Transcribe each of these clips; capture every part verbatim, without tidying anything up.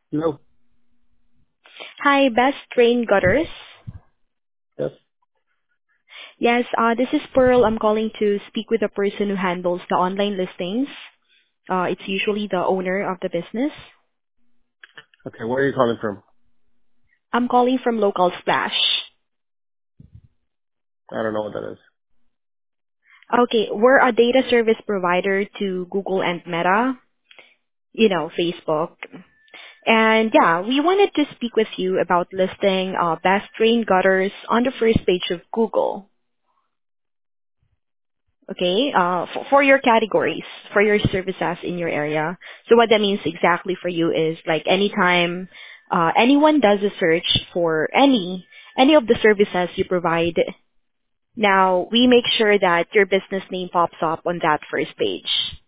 No. Hi, Best Train Gutters. Yes. Yes, uh, this is Pearl. I'm calling to speak with the person who handles the online listings. Uh, it's usually the owner of the business. Okay, where are you calling from? I'm calling from Local Splash. I don't know what that is. Okay, we're a data service provider to Google and Meta, you know, Facebook. And yeah, we wanted to speak with you about listing uh, Best Train Gutters on the first page of Google. Okay, uh, for, for your categories, for your services in your area. So what that means exactly for you is like anytime uh, anyone does a search for any any of the services you provide, now we make sure that your business name pops up on that first page.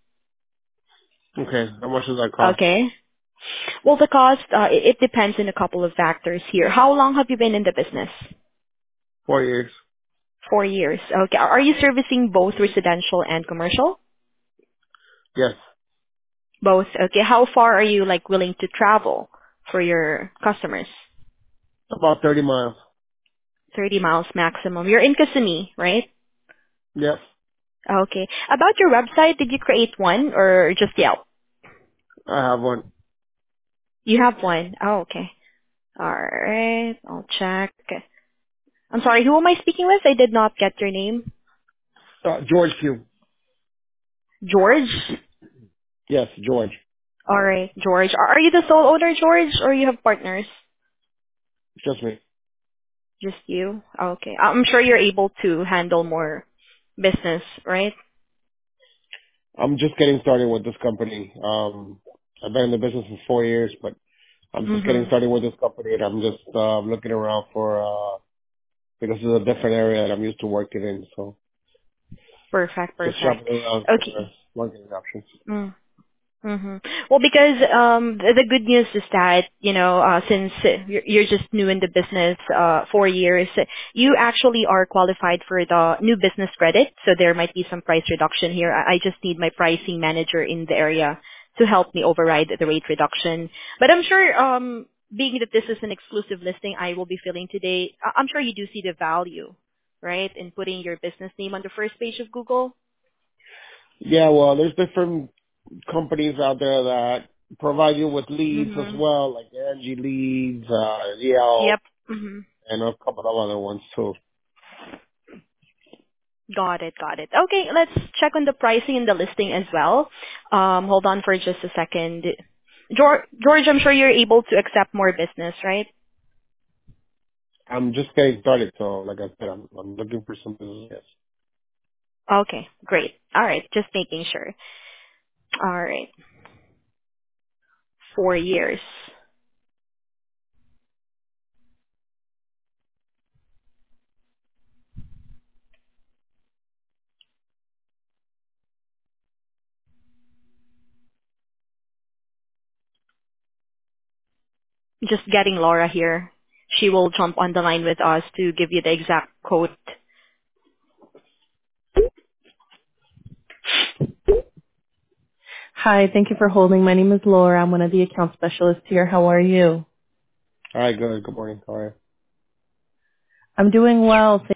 Okay, how much does that cost? Okay. Well, the cost uh, it, it depends on a couple of factors here. How long have you been in the business? Four years. Four years. Okay. Are you servicing both residential and commercial? Yes. Both. Okay. How far are you like willing to travel for your customers? About thirty miles. thirty miles maximum. You're in Kissimmee, right? Yep. Okay. About your website, did you create one or just Yelp? I have one. You have one. Oh, okay. All right. I'll check. I'm sorry. Who am I speaking with? I did not get your name. Uh, George Q. George? Yes, George. All right. George. Are are you the sole owner, George, or you have partners? It's just me. Just you? Okay. I'm sure you're able to handle more business, right? I'm just getting started with this company. Um, I've been in the business for four years, but I'm just getting Mm-hmm. started with this company, and I'm just uh, looking around for uh, because it's a different area that I'm used to working in. So Perfect. just Perfect. shopping around for Okay. marketing options. Mm. Mm-hmm. Well, because um, the, the good news is that you know uh, since uh, you're, you're just new in the business, uh, four years, you actually are qualified for the new business credit. So there might be some price reduction here. I, I just need my pricing manager in the area to help me override the rate reduction. But I'm sure, um, being that this is an exclusive listing, I will be filling today. I- I'm sure you do see the value, right, in putting your business name on the first page of Google. Yeah, well, there's different companies out there that provide you with leads as Mm-hmm. well, like Angie Leads, uh, Yelp, Yep. Mm-hmm. and a couple of other ones too. Got it. Got it. Okay, let's check on the pricing and the listing as well. Um, hold on for just a second. George, George, I'm sure you're able to accept more business, right? I'm just getting started, so like I said, I'm, I'm looking for some business. Okay, great. All right, just making sure. All right, four years. Just getting Laura here. She will jump on the line with us to give you the exact quote. Hi, thank you for holding. My name is Laura. I'm one of the account specialists here. How are you? All right, good. Good morning. How are you? I'm doing well.